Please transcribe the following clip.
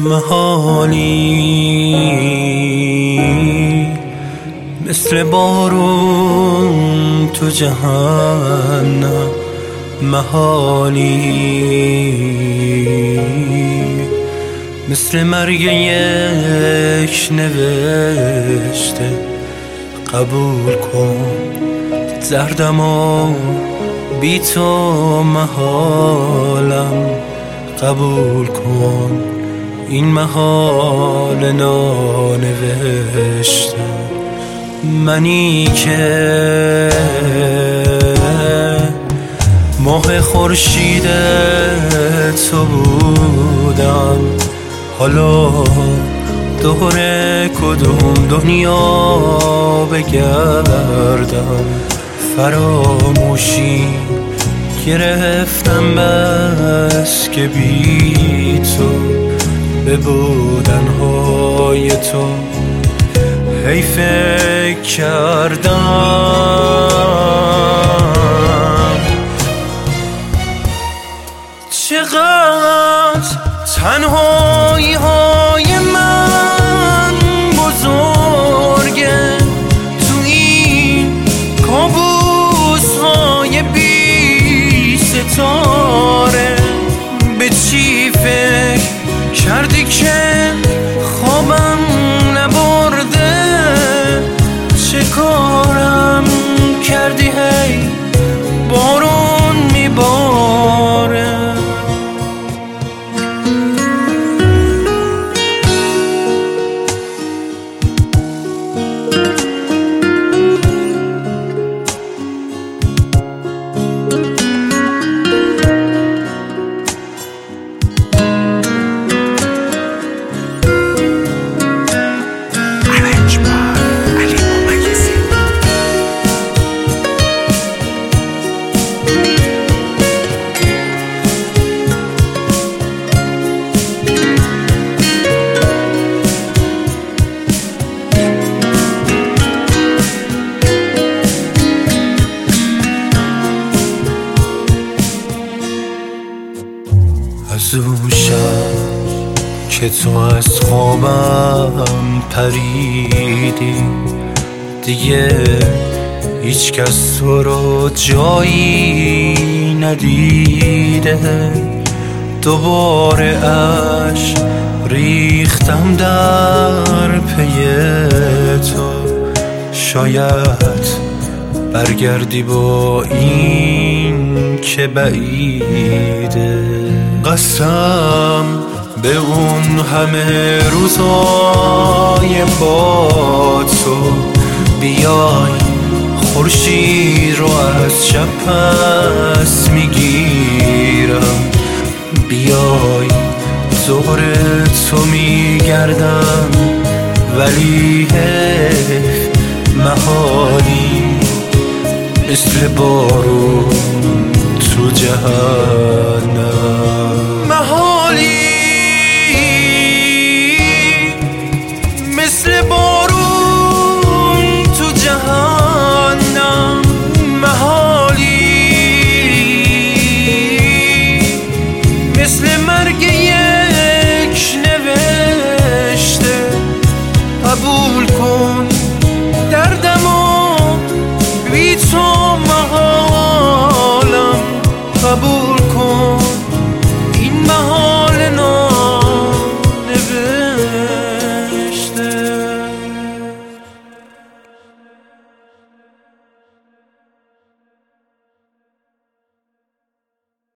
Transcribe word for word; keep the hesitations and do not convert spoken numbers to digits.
محالی مثل بارون تو جهنم، محالی مثل مرگ یک نوشته. قبول کن دردم و بی تو محالم، قبول کن این محال نانوشته. منی که ماه خورشید تو بودم، حالا دور کدوم دنیا بگردم. فراموشی گرفتم بس که بی تو به بودنهای تو هی فکر کردم. چقدر تنهایی های من بزرگه تو این کابوس های بی ستاره. به چی فکر کردی که خوابم نبرده؟ چه کارم کردی هی بارون میباره؟ از اون شب که تو از خوابم پریدی، دیگه هیچ کس تو رو جایی ندیده. دوباره عشق ریختم در پی تو، شاید برگردی با این که بعیده. قسم به اون همه روزای با تو، بیای خورشید رو از شب پس میگیرم، بیای دور تو میگردم، ولی محالی مثل بارون تو جهنم.